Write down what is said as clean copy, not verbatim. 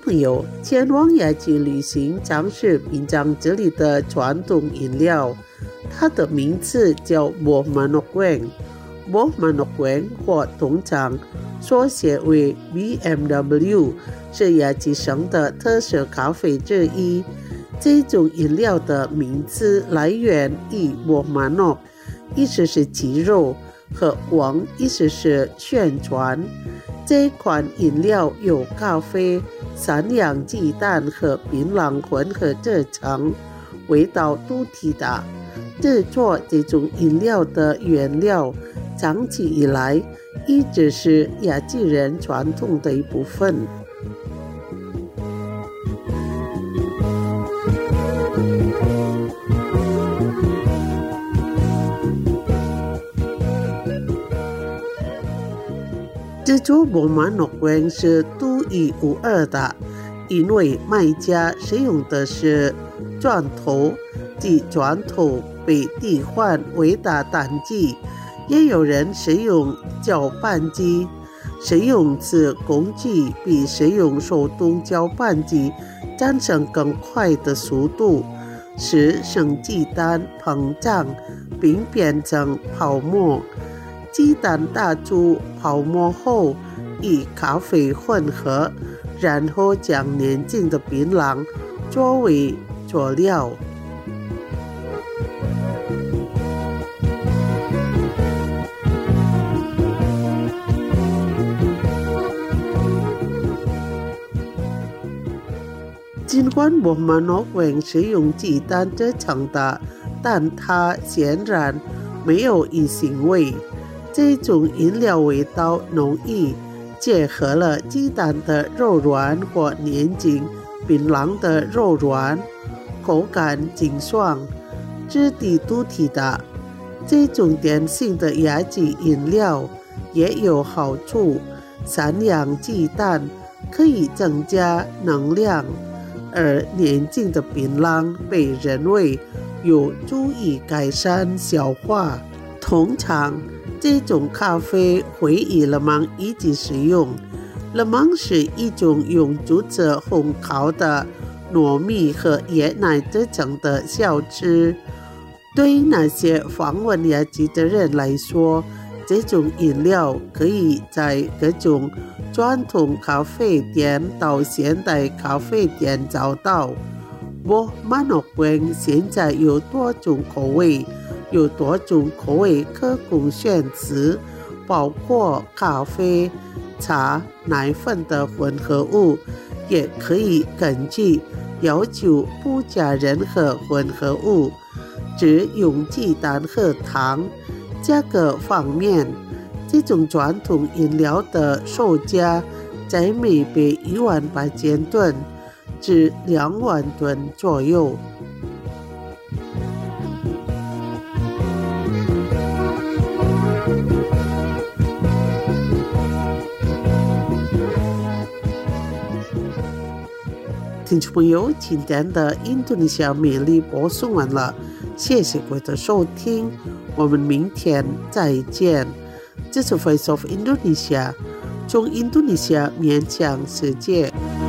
朋友，前往雅集旅行，尝试品尝这里的传统饮料。它的名字叫 Buah Manuk Weng。Buah Manuk Weng 或通常缩写为 BMW， 是雅集省的特色咖啡之一。这种饮料的名字来源于 Buah Manuk， 意思是鸡肉，和 Weng 意思是宣传。这款饮料由咖啡、山羊鸡蛋和槟榔混合制成，味道独特的。制作这种饮料的原料，长期以来一直是雅集人传统的一部分。制作 Buah Manuk Weng 是独一无二的，因为卖家使用的是砖头，即砖头被替换为打蛋机，也有人使用搅拌机。使用此工具比使用手动搅拌机产生更快的速度，使生鸡蛋膨胀并变成泡沫。鸡蛋打出泡沫后，与咖啡混合，然后将年轻的槟榔作为佐料。尽管 Buah Manuk Weng 是用鸡蛋制成的，但它显然没有鱼腥味。这种饮料味道浓郁，结合了鸡蛋的柔软或年轻槟榔的柔软，口感清爽，质地独特的。这种典型的雅集饮料也有好处，山羊鸡蛋可以增加能量，而年轻的槟榔被认为有助于改善消化。通常这种咖啡会与勒芒一起使用。勒芒是一种用竹子烘烤的糯米和椰奶制成的小吃。对那些访问雅集的人来说，这种饮料可以在各种传统咖啡店到现代咖啡店找到。Buah Manuk Weng 现在有多种口味，可供选择，包括咖啡、茶、奶粉的混合物，也可以根据要求不加任何混合物，只用鸡蛋和糖。价格方面，这种传统饮料的售价在每杯18000吨至2万吨左右。听众朋友，今天的印度尼西亚美丽播送完了，谢谢各位的收听，我们明天再见。这是 Voice of Indonesia， 从印度尼西亚面向世界。